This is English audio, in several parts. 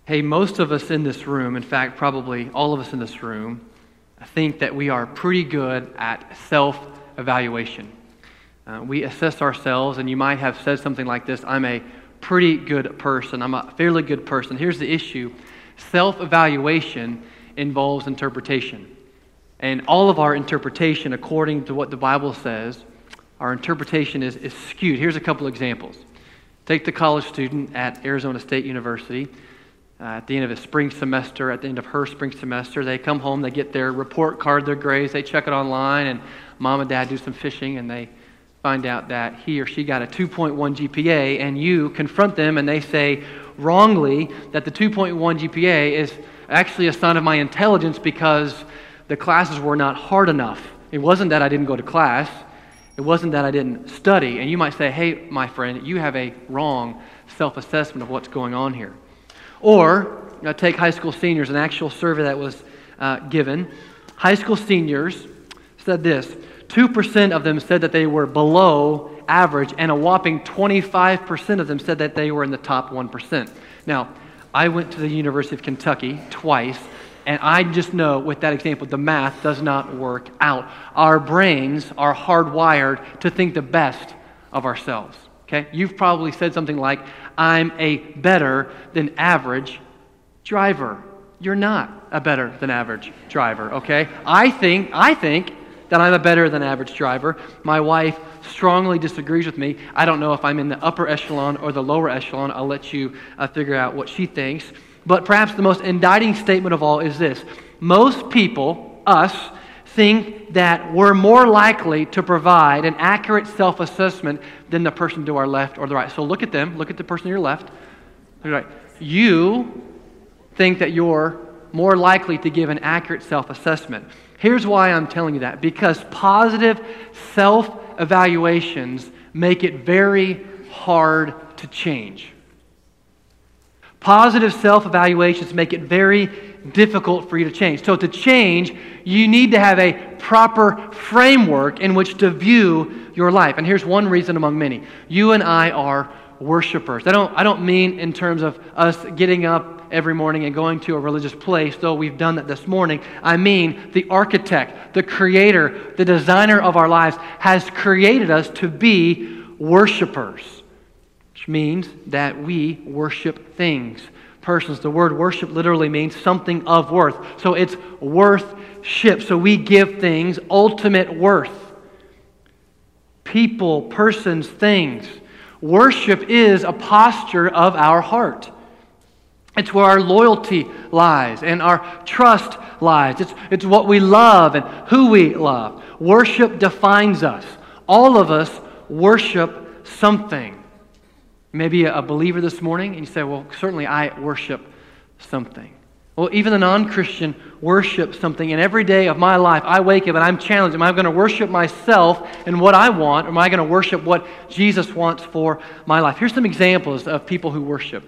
Hey, most of us in this room, in fact, probably all of us in this room, think that we are pretty good at self-evaluation. We assess ourselves, and you might have said something like this: I'm a pretty good person, I'm a fairly good person. Here's the issue. Self-evaluation involves interpretation. And all of our interpretation, according to what the Bible says, our interpretation is skewed. Here's a couple examples. Take the college student at Arizona State University. At the end of his spring semester, at the end of her spring semester, they come home, they get their report card, their grades, they check it online, and mom and dad do some fishing, and they find out that he or she got a 2.1 GPA, and you confront them, and they say wrongly that the 2.1 GPA is actually a sign of my intelligence because the classes were not hard enough. It wasn't that I didn't go to class. It wasn't that I didn't study. And you might say, hey, my friend, you have a wrong self-assessment of what's going on here. Or take high school seniors, an actual survey that was given. High school seniors said this: 2% of them said that they were below average, and a whopping 25% of them said that they were in the top 1%. Now, I went to the University of Kentucky twice, and I just know with that example, the math does not work out. Our brains are hardwired to think the best of ourselves. Okay? You've probably said something like, I'm a better than average driver. You're not a better than average driver, okay? I think that I'm a better than average driver. My wife strongly disagrees with me. I don't know if I'm in the upper echelon or the lower echelon. I'll let you figure out what she thinks. But perhaps the most indicting statement of all is this: most people, us, think that we're more likely to provide an accurate self-assessment than the person to our left or the right. So look at them. Look at the person to your left. Right. You think that you're more likely to give an accurate self-assessment. Here's why I'm telling you that. Because positive self-evaluations make it very hard to change. Positive self-evaluations make it very difficult for you to change. So to change, you need to have a proper framework in which to view your life. And here's one reason among many. You and I are worshipers. I don't mean in terms of us getting up every morning and going to a religious place, though we've done that this morning. I mean the architect, the creator, the designer of our lives has created us to be worshipers, which means that we worship things. Persons. The word worship literally means something of worth. So it's worth-ship. So we give things ultimate worth. People, persons, things. Worship is a posture of our heart. It's where our loyalty lies and our trust lies. It's what we love and who we love. Worship defines us. All of us worship something. Maybe a believer this morning, and you say, well, certainly I worship something. Well, even the non-Christian worships something, and every day of my life, I wake up and I'm challenged. Am I going to worship myself and what I want, or am I going to worship what Jesus wants for my life? Here's some examples of people who worship.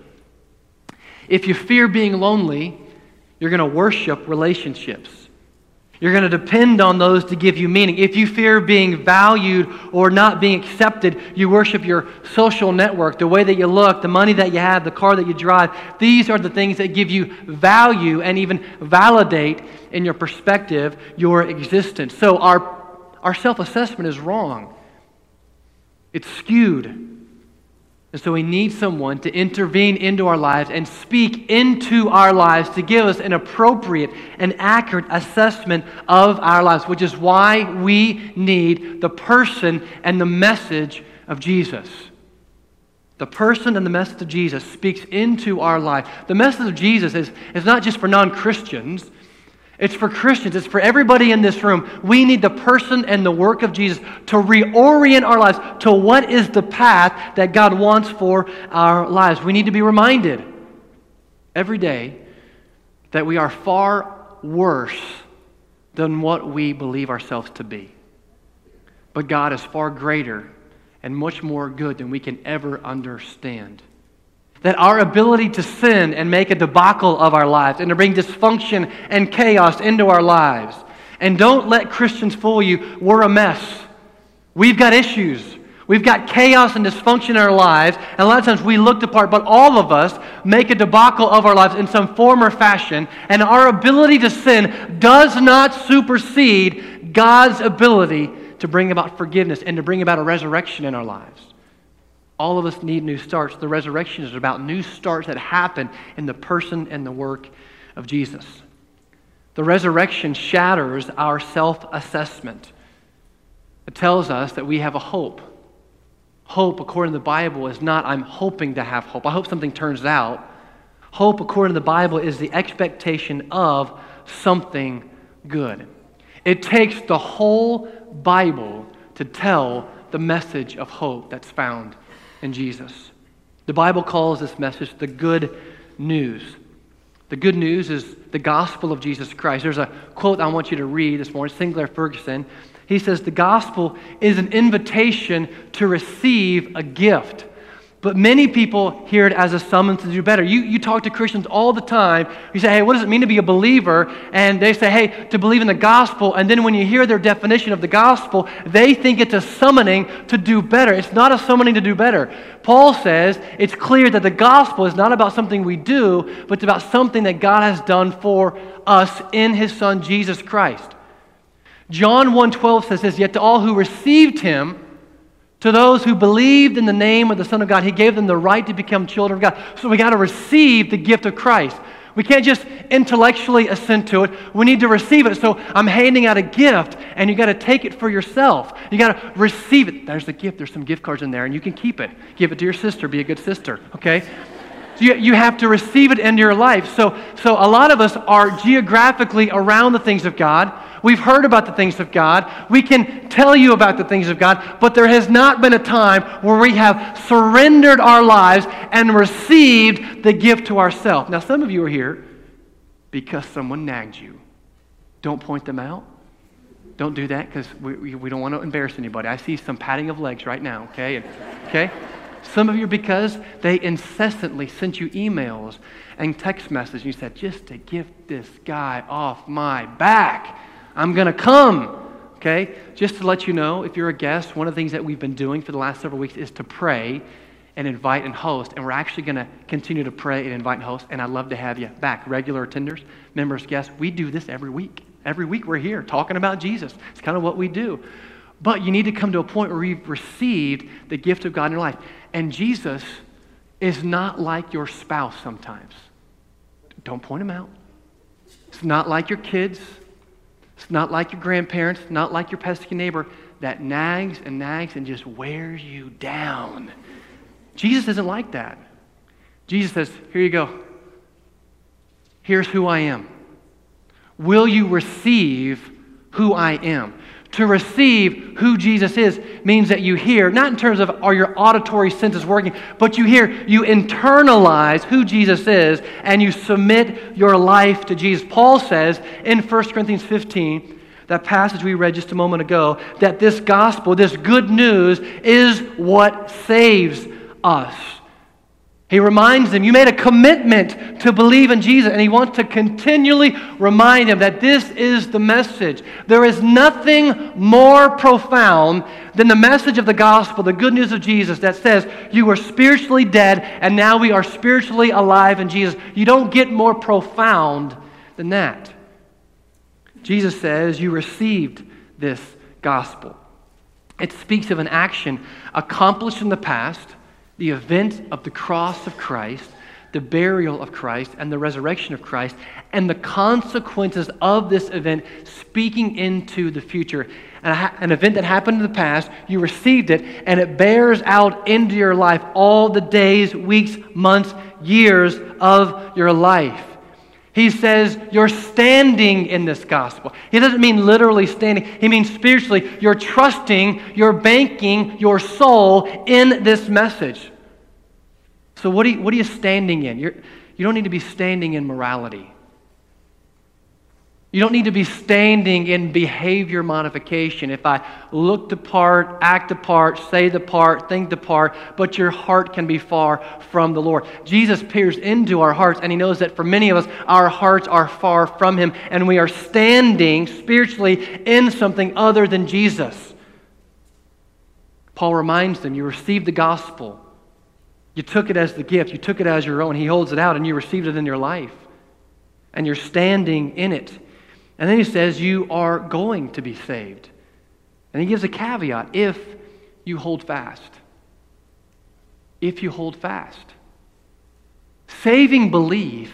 If you fear being lonely, you're going to worship relationships. You're going to depend on those to give you meaning. If you fear being valued or not being accepted, you worship your social network, the way that you look, the money that you have, the car that you drive. These are the things that give you value and even validate in your perspective your existence. So our self-assessment is wrong. It's skewed. And so we need someone to intervene into our lives and speak into our lives to give us an appropriate and accurate assessment of our lives, which is why we need the person and the message of Jesus. The person and the message of Jesus speaks into our life. The message of Jesus is not just for non-Christians. It's for Christians. It's for everybody in this room. We need the person and the work of Jesus to reorient our lives to what is the path that God wants for our lives. We need to be reminded every day that we are far worse than what we believe ourselves to be. But God is far greater and much more good than we can ever understand. That our ability to sin and make a debacle of our lives and to bring dysfunction and chaos into our lives. And don't let Christians fool you. We're a mess. We've got issues. We've got chaos and dysfunction in our lives, and a lot of times we look the part, but all of us make a debacle of our lives in some form or fashion, and our ability to sin does not supersede God's ability to bring about forgiveness and to bring about a resurrection in our lives. All of us need new starts. The resurrection is about new starts that happen in the person and the work of Jesus. The resurrection shatters our self-assessment. It tells us that we have a hope. Hope, according to the Bible, is not, I'm hoping to have hope. I hope something turns out. Hope, according to the Bible, is the expectation of something good. It takes the whole Bible to tell the message of hope that's found in Jesus. The Bible calls this message the good news. The good news is the gospel of Jesus Christ. There's a quote I want you to read this morning, Sinclair Ferguson. He says, the gospel is an invitation to receive a gift. But many people hear it as a summons to do better. You talk to Christians all the time. You say, hey, what does it mean to be a believer? And they say, hey, to believe in the gospel. And then when you hear their definition of the gospel, they think it's a summoning to do better. It's not a summoning to do better. Paul says it's clear that the gospel is not about something we do, but it's about something that God has done for us in His Son, Jesus Christ. John 1:12 says this, yet to all who received Him, to those who believed in the name of the Son of God, He gave them the right to become children of God. So we got to receive the gift of Christ. We can't just intellectually assent to it. We need to receive it. So I'm handing out a gift, and you got to take it for yourself. You got to receive it. There's the gift. There's some gift cards in there, and you can keep it. Give it to your sister. Be a good sister, okay? So you have to receive it into your life. So a lot of us are geographically around the things of God. We've heard about the things of God. We can tell you about the things of God, but there has not been a time where we have surrendered our lives and received the gift to ourselves. Now, some of you are here because someone nagged you. Don't point them out. Don't do that because we don't want to embarrass anybody. I see some patting of legs right now, okay? Okay? Some of you are because they incessantly sent you emails and text messages. You said, just to get this guy off my back, I'm going to come, okay? Just to let you know, if you're a guest, one of the things that we've been doing for the last several weeks is to pray and invite and host, and we're actually going to continue to pray and invite and host, and I'd love to have you back. Regular attenders, members, guests, we do this every week. Every week we're here talking about Jesus. It's kind of what we do. But you need to come to a point where you've received the gift of God in your life. And Jesus is not like your spouse sometimes. Don't point him out. It's not like your kids. It's not like your grandparents, not like your pesky neighbor that nags and just wears you down. Jesus isn't like that. Jesus says, here you go. Here's who I am. Will you receive who I am? To receive who Jesus is means that you hear, not in terms of are your auditory senses working, but you hear, you internalize who Jesus is, and you submit your life to Jesus. Paul says in 1 Corinthians 15, that passage we read just a moment ago, that this gospel, this good news, is what saves us. He reminds them, you made a commitment to believe in Jesus, and he wants to continually remind them that this is the message. There is nothing more profound than the message of the gospel, the good news of Jesus that says you were spiritually dead and now we are spiritually alive in Jesus. You don't get more profound than that. Jesus says you received this gospel. It speaks of an action accomplished in the past, the event of the cross of Christ, the burial of Christ, and the resurrection of Christ, and the consequences of this event speaking into the future. An event that happened in the past, you received it, and it bears out into your life all the days, weeks, months, years of your life. He says you're standing in this gospel. He doesn't mean literally standing. He means spiritually. You're trusting, you're banking your soul in this message. So what are you standing in? You don't need to be standing in morality. You don't need to be standing in behavior modification. If I look the part, act the part, say the part, think the part, but your heart can be far from the Lord. Jesus peers into our hearts, and he knows that for many of us, our hearts are far from him, and we are standing spiritually in something other than Jesus. Paul reminds them, you received the gospel. You took it as the gift. You took it as your own. He holds it out, and you received it in your life. And you're standing in it. And then he says, you are going to be saved. And he gives a caveat, if you hold fast. If you hold fast. Saving belief,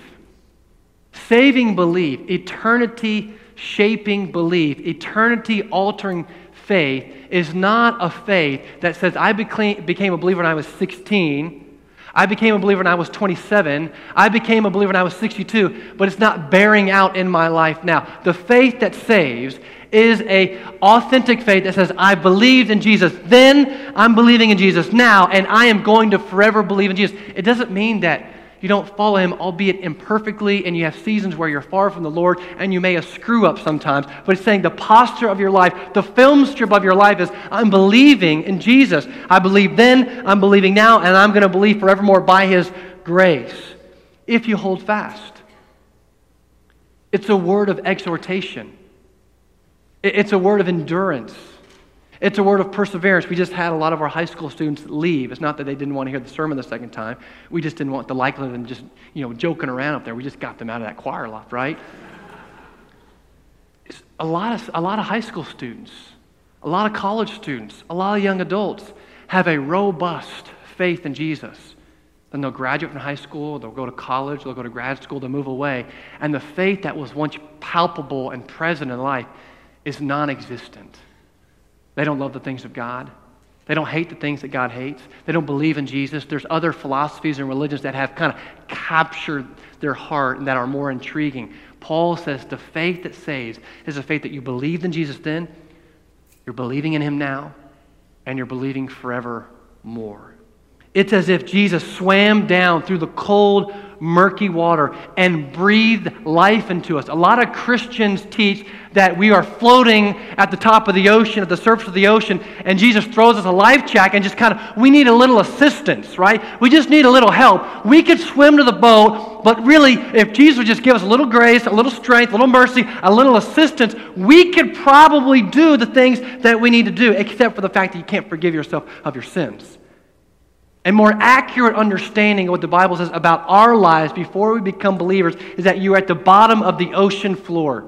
eternity-shaping belief, eternity-altering faith is not a faith that says, I became a believer when I was 16, I became a believer when I was 27, I became a believer when I was 62, but it's not bearing out in my life now. The faith that saves is an authentic faith that says, I believed in Jesus then, I'm believing in Jesus now, and I am going to forever believe in Jesus. It doesn't mean that you don't follow Him, albeit imperfectly, and you have seasons where you're far from the Lord, and you may screw up sometimes. But it's saying the posture of your life, the film strip of your life is, I'm believing in Jesus. I believed then, I'm believing now, and I'm going to believe forevermore by His grace. If you hold fast. It's a word of exhortation. It's a word of endurance. It's a word of perseverance. We just had a lot of our high school students leave. It's not that they didn't want to hear the sermon the second time. We just didn't want the likelihood of them just, joking around up there. We just got them out of that choir loft, right? It's a lot of high school students, a lot of college students, a lot of young adults have a robust faith in Jesus. Then they'll graduate from high school, they'll go to college, they'll go to grad school, they'll move away. And the faith that was once palpable and present in life is non-existent. They don't love the things of God. They don't hate the things that God hates. They don't believe in Jesus. There's other philosophies and religions that have kind of captured their heart and that are more intriguing. Paul says the faith that saves is a faith that you believed in Jesus then, you're believing in Him now, and you're believing forevermore. It's as if Jesus swam down through the cold, murky water and breathed life into us. A lot of Christians teach that we are floating at the top of the ocean, at the surface of the ocean, and Jesus throws us a life jacket and we need a little assistance, right? We just need a little help. We could swim to the boat, but really, if Jesus would just give us a little grace, a little strength, a little mercy, a little assistance, we could probably do the things that we need to do, except for the fact that you can't forgive yourself of your sins. A more accurate understanding of what the Bible says about our lives before we become believers is that you're at the bottom of the ocean floor,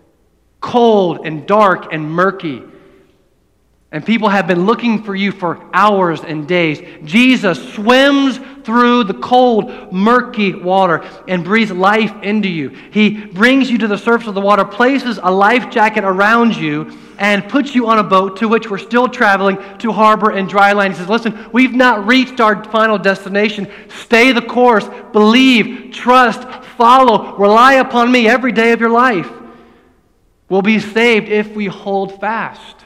cold and dark and murky. And people have been looking for you for hours and days. Jesus swims through the cold, murky water and breathes life into you. He brings you to the surface of the water, places a life jacket around you, and puts you on a boat to which we're still traveling to harbor and dry land. He says, listen, we've not reached our final destination. Stay the course. Believe, trust, follow, rely upon me every day of your life. We'll be saved if we hold fast.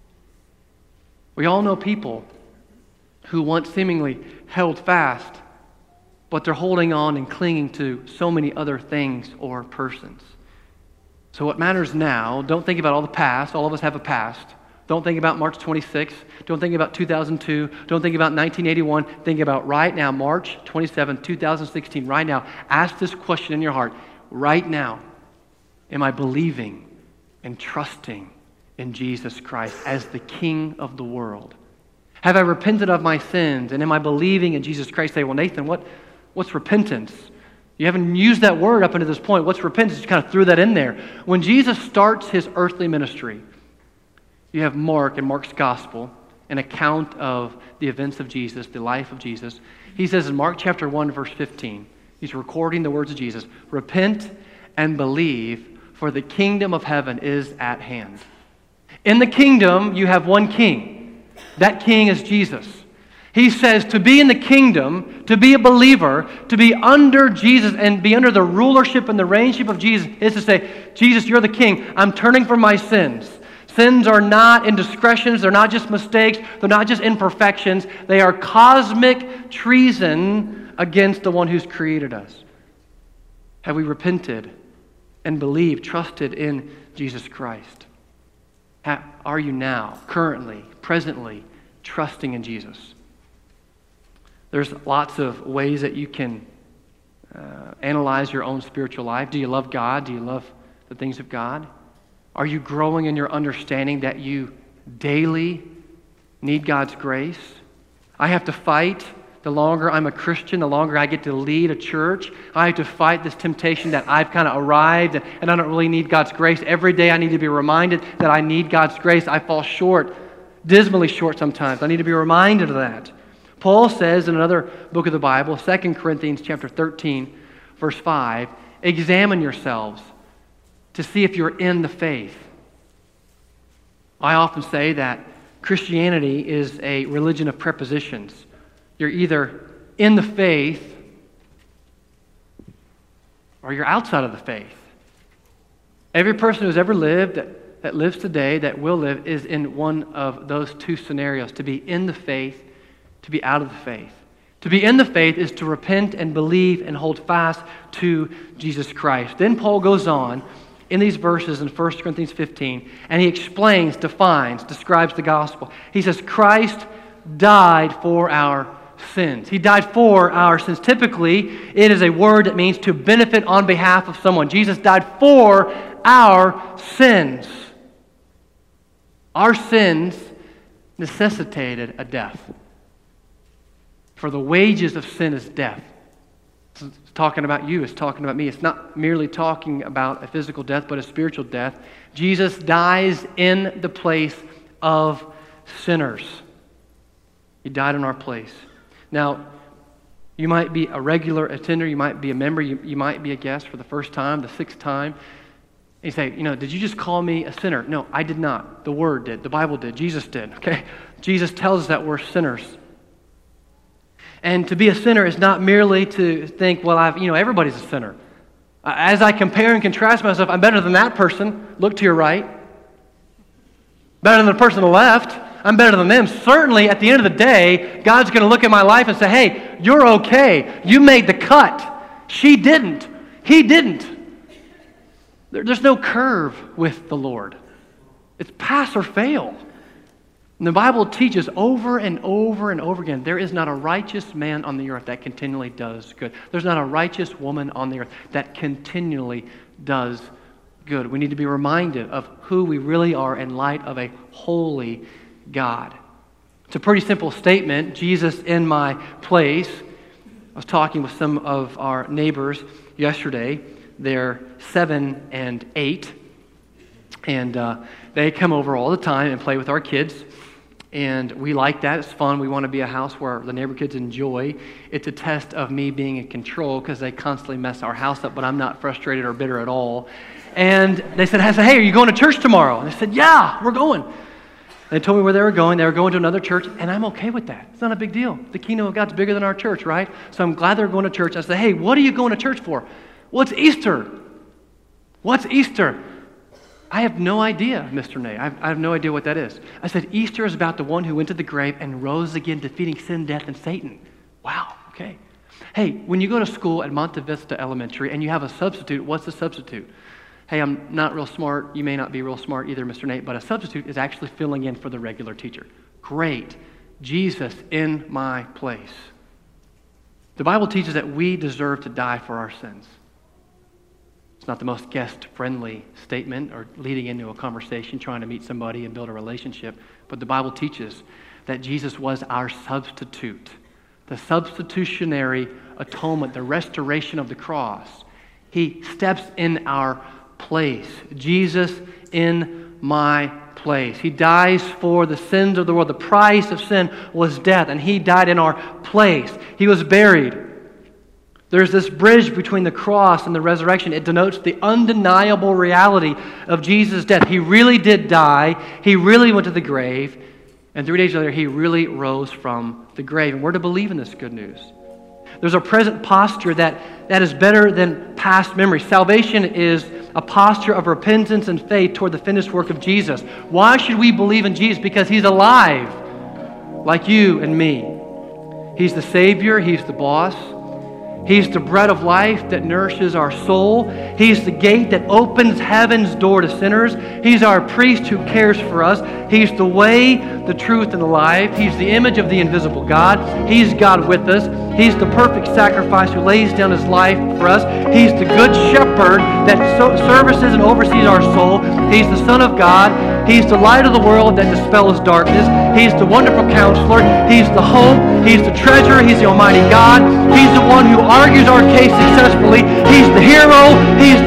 We all know people who once seemingly held fast, but they're holding on and clinging to so many other things or persons. So what matters now, don't think about all the past. All of us have a past. Don't think about March 26th. Don't think about 2002. Don't think about 1981. Think about right now, March 27, 2016, right now. Ask this question in your heart. Right now, am I believing and trusting in Jesus Christ as the King of the world? Have I repented of my sins? And am I believing in Jesus Christ? Say, well, Nathan, what's repentance? You haven't used that word up until this point. What's repentance? You kind of threw that in there. When Jesus starts His earthly ministry, you have Mark in Mark's gospel, an account of the events of Jesus, the life of Jesus. He says in Mark chapter 1, verse 15, he's recording the words of Jesus, repent and believe, for the kingdom of heaven is at hand. In the kingdom, you have one king. That king is Jesus. He says to be in the kingdom, to be a believer, to be under Jesus and be under the rulership and the reignship of Jesus is to say, Jesus, you're the king. I'm turning from my sins. Sins are not indiscretions. They're not just mistakes. They're not just imperfections. They are cosmic treason against the one who's created us. Have we repented and believed, trusted in Jesus Christ? Are you now, currently, presently, trusting in Jesus? There's lots of ways that you can analyze your own spiritual life. Do you love God? Do you love the things of God? Are you growing in your understanding that you daily need God's grace. I have to fight. The longer I'm a Christian, the longer I get to lead a church, I have to fight this temptation that I've kind of arrived and I don't really need God's grace. Every day I need to be reminded that I need God's grace. I fall short, dismally short sometimes. I need to be reminded of that. Paul says in another book of the Bible, 2 Corinthians chapter 13, verse 5, examine yourselves to see if you're in the faith. I often say that Christianity is a religion of prepositions. You're either in the faith or you're outside of the faith. Every person who's ever lived, that lives today, that will live, is in one of those two scenarios, to be in the faith, to be out of the faith. To be in the faith is to repent and believe and hold fast to Jesus Christ. Then Paul goes on in these verses in 1 Corinthians 15, and he explains, defines, describes the gospel. He says, Christ died for our sins. He died for our sins. Typically, it is a word that means to benefit on behalf of someone. Jesus died for our sins. Our sins necessitated a death. For the wages of sin is death. It's talking about you. It's talking about me. It's not merely talking about a physical death, but a spiritual death. Jesus dies in the place of sinners. He died in our place. Now, you might be a regular attender. You might be a member. You might be a guest for the first time, the sixth time. And you say, did you just call me a sinner? No, I did not. The Word did. The Bible did. Jesus did. Okay? Jesus tells us that we're sinners. And to be a sinner is not merely to think, well, everybody's a sinner. As I compare and contrast myself, I'm better than that person. Look to your right. Better than the person on the left. I'm better than them. Certainly, at the end of the day, God's going to look at my life and say, hey, you're okay. You made the cut. She didn't. He didn't. There's no curve with the Lord. It's pass or fail. And the Bible teaches over and over and over again, there is not a righteous man on the earth that continually does good. There's not a righteous woman on the earth that continually does good. We need to be reminded of who we really are in light of a holy God. It's a pretty simple statement, Jesus in my place. I was talking with some of our neighbors yesterday. They're 7 and 8, and they come over all the time and play with our kids. And we like that. It's fun. We want to be a house where the neighbor kids enjoy. It's a test of me being in control because they constantly mess our house up, but I'm not frustrated or bitter at all. And they said, hey, are you going to church tomorrow? And I said, yeah, we're going. And they told me where they were going. They were going to another church, and I'm okay with that. It's not a big deal. The kingdom of God's bigger than our church, right? So I'm glad they're going to church. I said, hey, what are you going to church for? Well, it's Easter. What's Easter? I have no idea, Mr. Nate. I have no idea what that is. I said, Easter is about the one who went to the grave and rose again, defeating sin, death, and Satan. Wow, okay. Hey, when you go to school at Monte Vista Elementary and you have a substitute, what's the substitute? Hey, I'm not real smart. You may not be real smart either, Mr. Nate, but a substitute is actually filling in for the regular teacher. Great. Jesus in my place. The Bible teaches that we deserve to die for our sins. It's not the most guest-friendly statement or leading into a conversation, trying to meet somebody and build a relationship. But the Bible teaches that Jesus was our substitute. The substitutionary atonement, the restoration of the cross. He steps in our place. Jesus in my place. He dies for the sins of the world. The price of sin was death, and He died in our place. He was buried. There's this bridge between the cross and the resurrection. It denotes the undeniable reality of Jesus' death. He really did die. He really went to the grave. And 3 days later, He really rose from the grave. And we're to believe in this good news. There's a present posture that is better than past memory. Salvation is a posture of repentance and faith toward the finished work of Jesus. Why should we believe in Jesus? Because He's alive, like you and me. He's the Savior. He's the boss. He's the bread of life that nourishes our soul. He's the gate that opens heaven's door to sinners. He's our priest who cares for us. He's the way, the truth, and the life. He's the image of the invisible God. He's God with us. He's the perfect sacrifice who lays down His life for us. He's the good shepherd that services and oversees our soul. He's the Son of God. He's the light of the world that dispels darkness. He's the wonderful counselor. He's the hope. He's the treasure. He's the almighty God. He's the one who argues our case successfully. He's the hero. He's